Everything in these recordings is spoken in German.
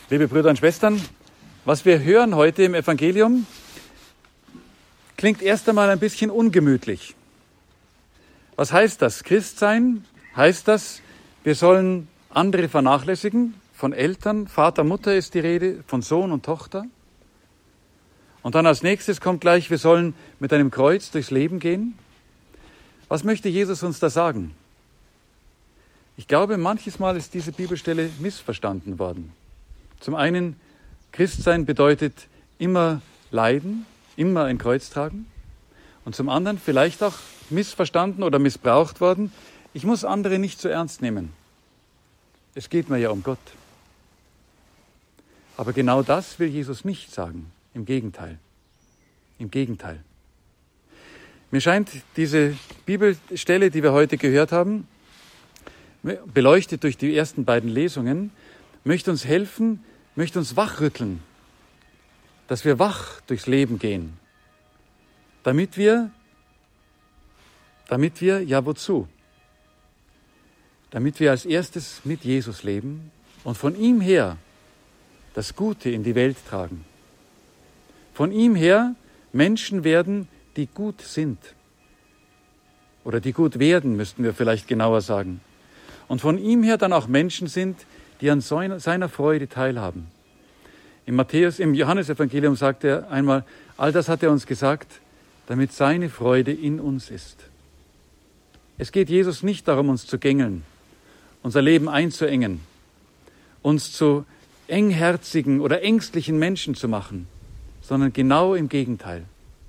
Liebe Brüder und Schwestern, was wir hören heute im Evangelium, klingt erst einmal ein bisschen ungemütlich. Was heißt das? Christsein heißt das, wir sollen andere vernachlässigen, von Eltern, Vater, Mutter ist die Rede, von Sohn und Tochter. Und dann als nächstes kommt gleich, wir sollen mit einem Kreuz durchs Leben gehen. Was möchte Jesus uns da sagen? Ich glaube, manches Mal ist diese Bibelstelle missverstanden worden. Zum einen, Christsein bedeutet immer leiden, immer ein Kreuz tragen. Und zum anderen vielleicht auch missverstanden oder missbraucht worden, ich muss andere nicht so ernst nehmen. Es geht mir ja um Gott. Aber genau das will Jesus nicht sagen. Im Gegenteil. Im Gegenteil. Mir scheint, diese Bibelstelle, die wir heute gehört haben, beleuchtet durch die ersten beiden Lesungen, möchte uns helfen, möchte uns wachrütteln, dass wir wach durchs Leben gehen. Damit wir, ja wozu? Damit wir als erstes mit Jesus leben und von ihm her das Gute in die Welt tragen. Von ihm her Menschen werden, die gut sind. Oder die gut werden, müssten wir vielleicht genauer sagen. Und von ihm her dann auch Menschen sind, die an seiner Freude teilhaben. Im Johannesevangelium sagt er einmal, all das hat er uns gesagt, damit seine Freude in uns ist. Es geht Jesus nicht darum, uns zu gängeln, unser Leben einzuengen, uns zu engherzigen oder ängstlichen Menschen zu machen, sondern genau im Gegenteil.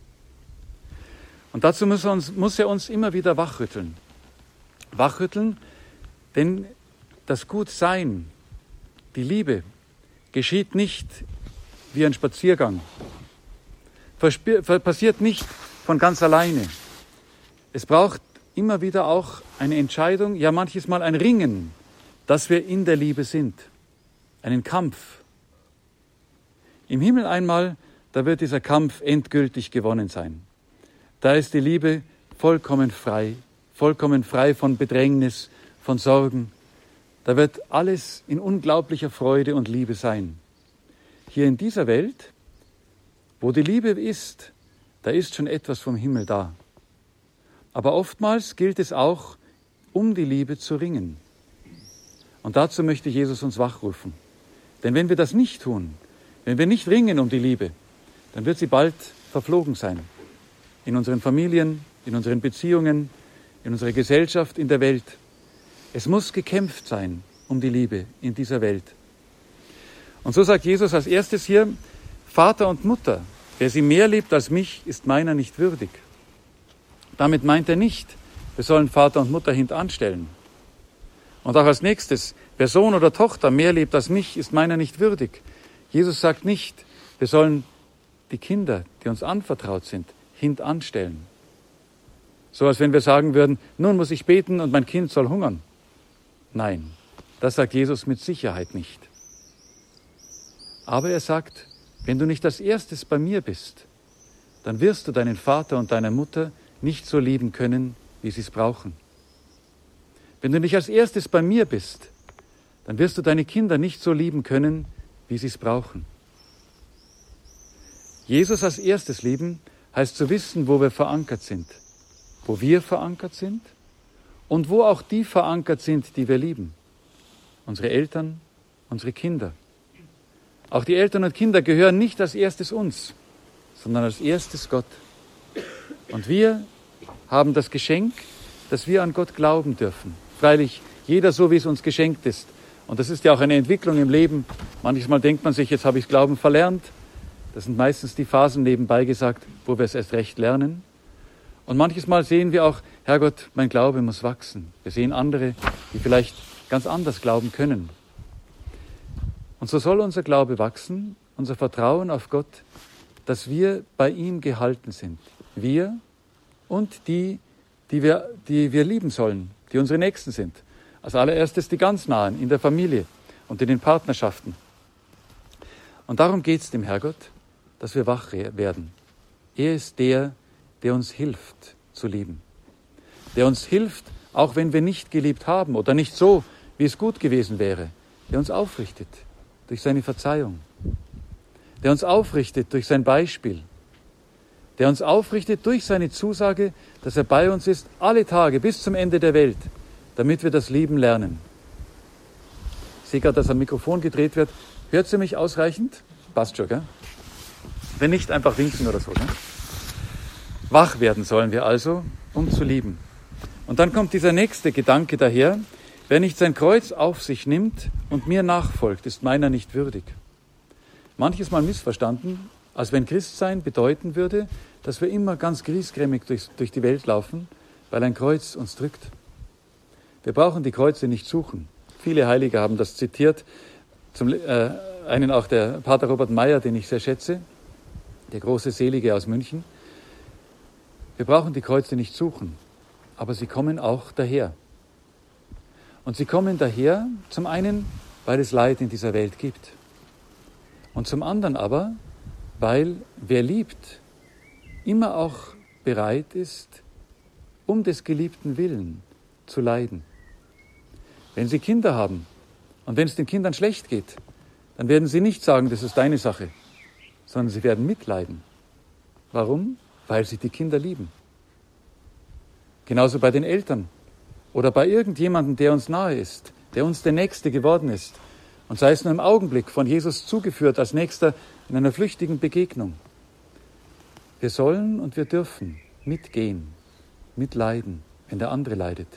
Und dazu muss er uns immer wieder wachrütteln. Wachrütteln, denn das Gutsein, die Liebe, geschieht nicht wie ein Spaziergang, passiert nicht von ganz alleine. Es braucht immer wieder auch eine Entscheidung, ja manches Mal ein Ringen, dass wir in der Liebe sind, einen Kampf. Im Himmel einmal, da wird dieser Kampf endgültig gewonnen sein. Da ist die Liebe vollkommen frei von Bedrängnis, von Sorgen. Da wird alles in unglaublicher Freude und Liebe sein. Hier in dieser Welt, wo die Liebe ist, da ist schon etwas vom Himmel da. Aber oftmals gilt es auch, um die Liebe zu ringen. Und dazu möchte Jesus uns wachrufen. Denn wenn wir das nicht tun, wenn wir nicht ringen um die Liebe, dann wird sie bald verflogen sein. In unseren Familien, in unseren Beziehungen, in unserer Gesellschaft, in der Welt. Es muss gekämpft sein um die Liebe in dieser Welt. Und so sagt Jesus als erstes hier, Vater und Mutter, wer sie mehr liebt als mich, ist meiner nicht würdig. Damit meint er nicht, wir sollen Vater und Mutter hintanstellen. Und auch als nächstes, wer Sohn oder Tochter mehr liebt als mich, ist meiner nicht würdig. Jesus sagt nicht, wir sollen die Kinder, die uns anvertraut sind, hintanstellen. So als wenn wir sagen würden, nun muss ich beten und mein Kind soll hungern. Nein, das sagt Jesus mit Sicherheit nicht. Aber er sagt, wenn du nicht als erstes bei mir bist, dann wirst du deinen Vater und deine Mutter nicht so lieben können, wie sie es brauchen. Wenn du nicht als erstes bei mir bist, dann wirst du deine Kinder nicht so lieben können, wie sie es brauchen. Jesus als erstes lieben heißt zu wissen, wo wir verankert sind. Wo wir verankert sind und wo auch die verankert sind, die wir lieben. Unsere Eltern, unsere Kinder. Auch die Eltern und Kinder gehören nicht als erstes uns, sondern als erstes Gott. Und wir haben das Geschenk, dass wir an Gott glauben dürfen. Freilich jeder so, wie es uns geschenkt ist. Und das ist ja auch eine Entwicklung im Leben. Manchmal denkt man sich, jetzt habe ich Glauben verlernt. Das sind meistens die Phasen nebenbei gesagt, wo wir es erst recht lernen. Und manches Mal sehen wir auch, Herrgott, mein Glaube muss wachsen. Wir sehen andere, die vielleicht ganz anders glauben können. Und so soll unser Glaube wachsen, unser Vertrauen auf Gott, dass wir bei ihm gehalten sind. Wir und die wir lieben sollen, die unsere Nächsten sind. Als allererstes die ganz Nahen in der Familie und in den Partnerschaften. Und darum geht es dem Herrgott, dass wir wach werden. Er ist der uns hilft zu lieben. Der uns hilft, auch wenn wir nicht geliebt haben oder nicht so, wie es gut gewesen wäre. Der uns aufrichtet, durch seine Verzeihung, der uns aufrichtet durch sein Beispiel, der uns aufrichtet durch seine Zusage, dass er bei uns ist, alle Tage bis zum Ende der Welt, damit wir das Lieben lernen. Ich sehe gerade, dass am Mikrofon gedreht wird. Hört ihr mich ausreichend? Passt schon, gell? Wenn nicht, einfach winken oder so. Gell? Wach werden sollen wir also, um zu lieben. Und dann kommt dieser nächste Gedanke daher: Wer nicht sein Kreuz auf sich nimmt und mir nachfolgt, ist meiner nicht würdig. Manches Mal missverstanden, als wenn Christsein bedeuten würde, dass wir immer ganz griesgrämig durch die Welt laufen, weil ein Kreuz uns drückt. Wir brauchen die Kreuze nicht suchen. Viele Heilige haben das zitiert, einen auch der Pater Robert Meyer, den ich sehr schätze, der große Selige aus München. Wir brauchen die Kreuze nicht suchen, aber sie kommen auch daher. Und sie kommen daher, zum einen, weil es Leid in dieser Welt gibt. Und zum anderen aber, weil wer liebt, immer auch bereit ist, um des Geliebten willen zu leiden. Wenn Sie Kinder haben und wenn es den Kindern schlecht geht, dann werden Sie nicht sagen, das ist deine Sache, sondern Sie werden mitleiden. Warum? Weil Sie die Kinder lieben. Genauso bei den Eltern oder bei irgendjemandem, der uns nahe ist, der uns der Nächste geworden ist und sei es nur im Augenblick von Jesus zugeführt als Nächster in einer flüchtigen Begegnung. Wir sollen und wir dürfen mitgehen, mitleiden, wenn der andere leidet.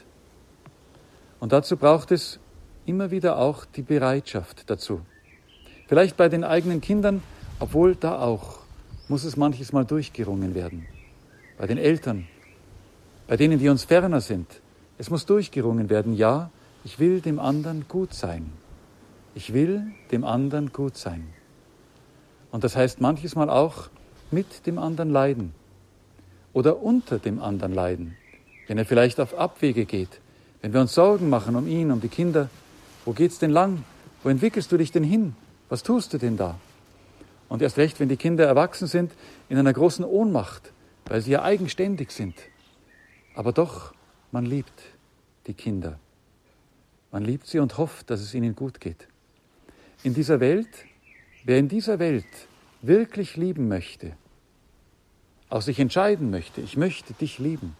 Und dazu braucht es immer wieder auch die Bereitschaft dazu. Vielleicht bei den eigenen Kindern, obwohl da auch muss es manches Mal durchgerungen werden. Bei den Eltern, bei denen, die uns ferner sind. Es muss durchgerungen werden, ja, ich will dem anderen gut sein. Ich will dem anderen gut sein. Und das heißt manches Mal auch mit dem anderen leiden oder unter dem anderen leiden, wenn er vielleicht auf Abwege geht, wenn wir uns Sorgen machen um ihn, um die Kinder. Wo geht's denn lang? Wo entwickelst du dich denn hin? Was tust du denn da? Und erst recht, wenn die Kinder erwachsen sind, in einer großen Ohnmacht, weil sie ja eigenständig sind. Aber doch, man liebt die Kinder. Man liebt sie und hofft, dass es ihnen gut geht. In dieser Welt, wer in dieser Welt wirklich lieben möchte, auch sich entscheiden möchte, ich möchte dich lieben,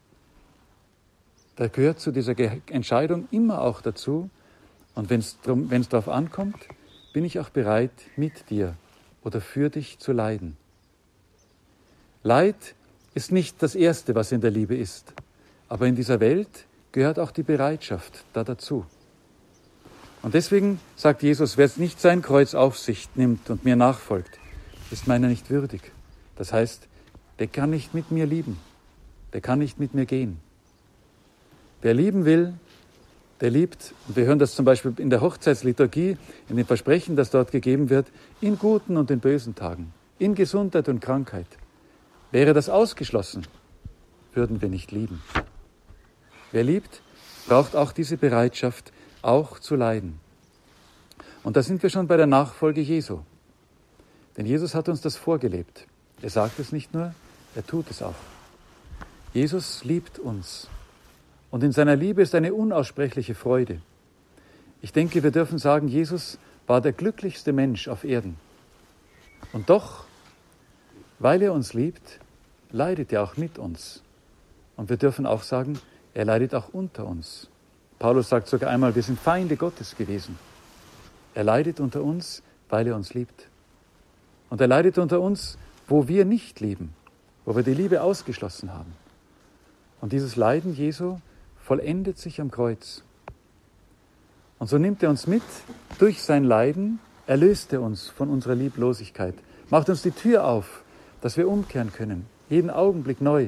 da gehört zu dieser Entscheidung immer auch dazu, und wenn es darauf ankommt, bin ich auch bereit, mit dir oder für dich zu leiden. Leid ist nicht das Erste, was in der Liebe ist, aber in dieser Welt gehört auch die Bereitschaft da dazu. Und deswegen sagt Jesus, wer nicht sein Kreuz auf sich nimmt und mir nachfolgt, ist meiner nicht würdig. Das heißt, der kann nicht mit mir lieben, der kann nicht mit mir gehen. Wer lieben will, der liebt, und wir hören das zum Beispiel in der Hochzeitsliturgie, in dem Versprechen, das dort gegeben wird, in guten und in bösen Tagen, in Gesundheit und Krankheit. Wäre das ausgeschlossen, würden wir nicht lieben. Wer liebt, braucht auch diese Bereitschaft, auch zu leiden. Und da sind wir schon bei der Nachfolge Jesu. Denn Jesus hat uns das vorgelebt. Er sagt es nicht nur, er tut es auch. Jesus liebt uns. Und in seiner Liebe ist eine unaussprechliche Freude. Ich denke, wir dürfen sagen, Jesus war der glücklichste Mensch auf Erden. Und doch, weil er uns liebt, leidet er auch mit uns. Und wir dürfen auch sagen, er leidet auch unter uns. Paulus sagt sogar einmal, wir sind Feinde Gottes gewesen. Er leidet unter uns, weil er uns liebt. Und er leidet unter uns, wo wir nicht lieben, wo wir die Liebe ausgeschlossen haben. Und dieses Leiden Jesu vollendet sich am Kreuz. Und so nimmt er uns mit, durch sein Leiden erlöst er uns von unserer Lieblosigkeit, macht uns die Tür auf, dass wir umkehren können, jeden Augenblick neu.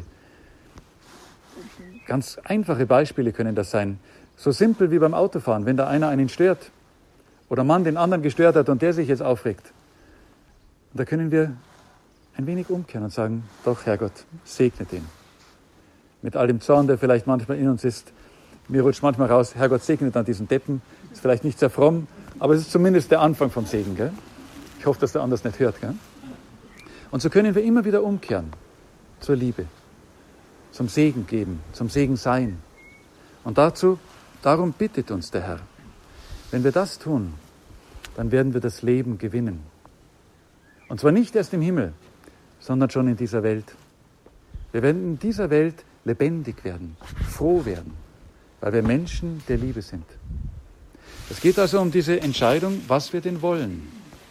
Ganz einfache Beispiele können das sein, so simpel wie beim Autofahren, wenn da einer einen stört oder Mann den anderen gestört hat und der sich jetzt aufregt. Und da können wir ein wenig umkehren und sagen, doch Herrgott, segne den. Mit all dem Zorn, der vielleicht manchmal in uns ist. Mir rutscht manchmal raus, Herrgott segnet an diesen Deppen. Ist vielleicht nicht sehr fromm, aber es ist zumindest der Anfang vom Segen. Gell? Ich hoffe, dass der anders nicht hört. Gell? Und so können wir immer wieder umkehren zur Liebe, zum Segen geben, zum Segen sein. Und darum bittet uns der Herr. Wenn wir das tun, dann werden wir das Leben gewinnen. Und zwar nicht erst im Himmel, sondern schon in dieser Welt. Wir werden in dieser Welt lebendig werden, froh werden, weil wir Menschen der Liebe sind. Es geht also um diese Entscheidung, was wir denn wollen.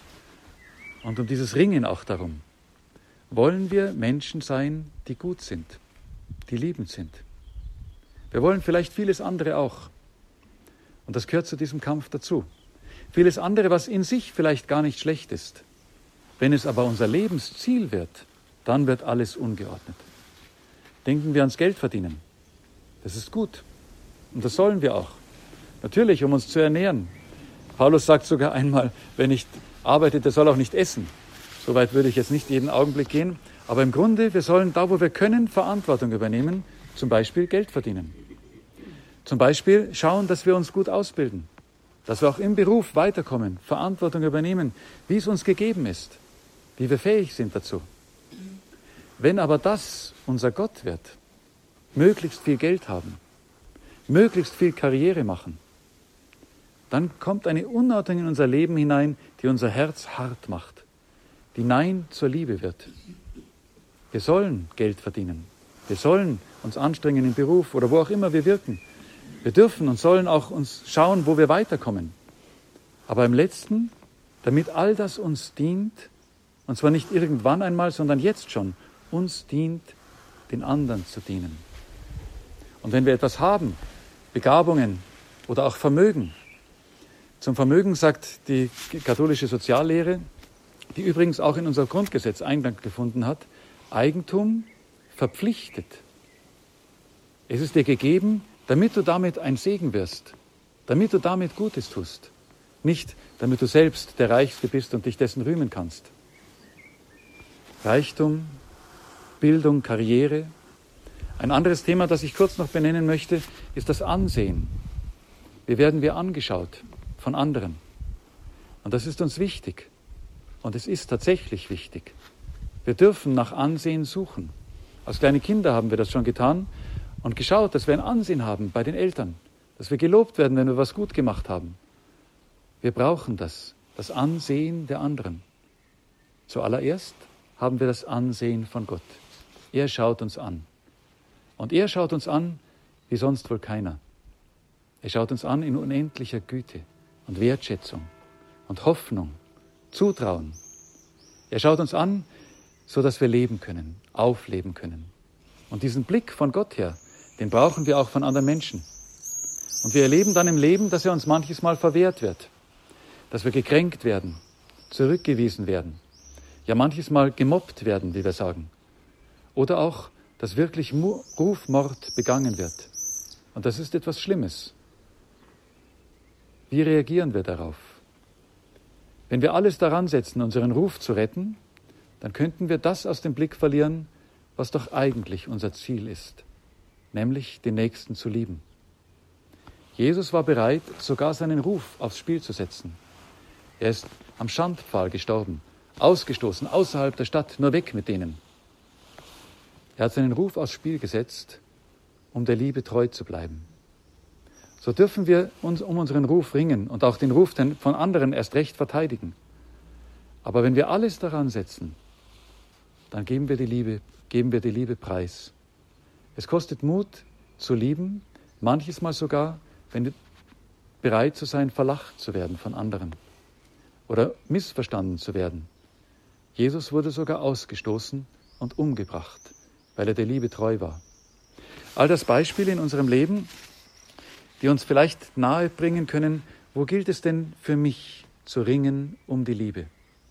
Und um dieses Ringen auch darum. Wollen wir Menschen sein, die gut sind, die liebend sind? Wir wollen vielleicht vieles andere auch. Und das gehört zu diesem Kampf dazu. Vieles andere, was in sich vielleicht gar nicht schlecht ist. Wenn es aber unser Lebensziel wird, dann wird alles ungeordnet. Denken wir ans Geld verdienen. Das ist gut. Und das sollen wir auch. Natürlich, um uns zu ernähren. Paulus sagt sogar einmal, wer nicht arbeitet, der soll auch nicht essen. Soweit würde ich jetzt nicht jeden Augenblick gehen. Aber im Grunde, wir sollen da, wo wir können, Verantwortung übernehmen. Zum Beispiel Geld verdienen. Zum Beispiel schauen, dass wir uns gut ausbilden. Dass wir auch im Beruf weiterkommen, Verantwortung übernehmen, wie es uns gegeben ist. Wie wir fähig sind dazu. Wenn aber das unser Gott wird, möglichst viel Geld haben, möglichst viel Karriere machen, dann kommt eine Unordnung in unser Leben hinein, die unser Herz hart macht, die Nein zur Liebe wird. Wir sollen Geld verdienen. Wir sollen uns anstrengen im Beruf oder wo auch immer wir wirken. Wir dürfen und sollen auch uns schauen, wo wir weiterkommen. Aber im Letzten, damit all das uns dient, und zwar nicht irgendwann einmal, sondern jetzt schon, uns dient, den anderen zu dienen. Und wenn wir etwas haben, Begabungen oder auch Vermögen, zum Vermögen sagt die katholische Soziallehre, die übrigens auch in unser Grundgesetz Eingang gefunden hat, Eigentum verpflichtet. Es ist dir gegeben, damit du damit ein Segen wirst, damit du damit Gutes tust, nicht damit du selbst der Reichste bist und dich dessen rühmen kannst. Reichtum, Bildung, Karriere. Ein anderes Thema, das ich kurz noch benennen möchte, ist das Ansehen. Wie werden wir angeschaut von anderen? Und das ist uns wichtig. Und es ist tatsächlich wichtig. Wir dürfen nach Ansehen suchen. Als kleine Kinder haben wir das schon getan und geschaut, dass wir ein Ansehen haben bei den Eltern, dass wir gelobt werden, wenn wir was gut gemacht haben. Wir brauchen das Ansehen der anderen. Zuallererst haben wir das Ansehen von Gott. Er schaut uns an. Und er schaut uns an, wie sonst wohl keiner. Er schaut uns an in unendlicher Güte und Wertschätzung und Hoffnung, Zutrauen. Er schaut uns an, so dass wir leben können, aufleben können. Und diesen Blick von Gott her, den brauchen wir auch von anderen Menschen. Und wir erleben dann im Leben, dass er uns manches Mal verwehrt wird, dass wir gekränkt werden, zurückgewiesen werden, ja manches Mal gemobbt werden, wie wir sagen. Oder auch, dass wirklich Rufmord begangen wird. Und das ist etwas Schlimmes. Wie reagieren wir darauf? Wenn wir alles daran setzen, unseren Ruf zu retten, dann könnten wir das aus dem Blick verlieren, was doch eigentlich unser Ziel ist, nämlich den Nächsten zu lieben. Jesus war bereit, sogar seinen Ruf aufs Spiel zu setzen. Er ist am Schandpfahl gestorben, ausgestoßen, außerhalb der Stadt, nur weg mit denen. Er hat seinen Ruf aufs Spiel gesetzt, um der Liebe treu zu bleiben. So dürfen wir uns um unseren Ruf ringen und auch den Ruf von anderen erst recht verteidigen. Aber wenn wir alles daran setzen, dann geben wir die Liebe preis. Es kostet Mut zu lieben, manches Mal sogar, wenn bereit zu sein, verlacht zu werden von anderen oder missverstanden zu werden. Jesus wurde sogar ausgestoßen und umgebracht, weil er der Liebe treu war. All das Beispiele in unserem Leben, die uns vielleicht nahe bringen können, wo gilt es denn für mich zu ringen um die Liebe?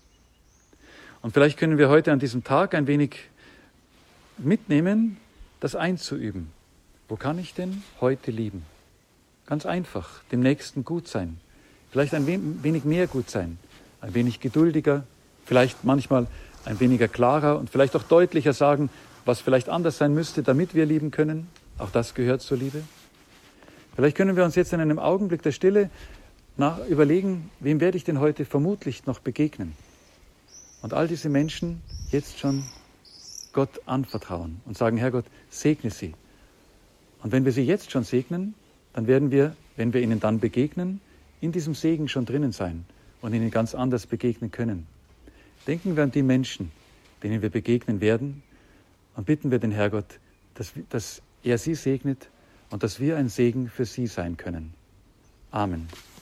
Und vielleicht können wir heute an diesem Tag ein wenig mitnehmen, das einzuüben. Wo kann ich denn heute lieben? Ganz einfach, dem Nächsten gut sein. Vielleicht ein wenig mehr gut sein, ein wenig geduldiger, vielleicht manchmal ein weniger klarer und vielleicht auch deutlicher sagen, was vielleicht anders sein müsste, damit wir lieben können. Auch das gehört zur Liebe. Vielleicht können wir uns jetzt in einem Augenblick der Stille überlegen, wem werde ich denn heute vermutlich noch begegnen? Und all diese Menschen jetzt schon Gott anvertrauen und sagen, Herrgott, segne sie. Und wenn wir sie jetzt schon segnen, dann werden wir, wenn wir ihnen dann begegnen, in diesem Segen schon drinnen sein und ihnen ganz anders begegnen können. Denken wir an die Menschen, denen wir begegnen werden, und bitten wir den Herrgott, dass er sie segnet und dass wir ein Segen für sie sein können. Amen.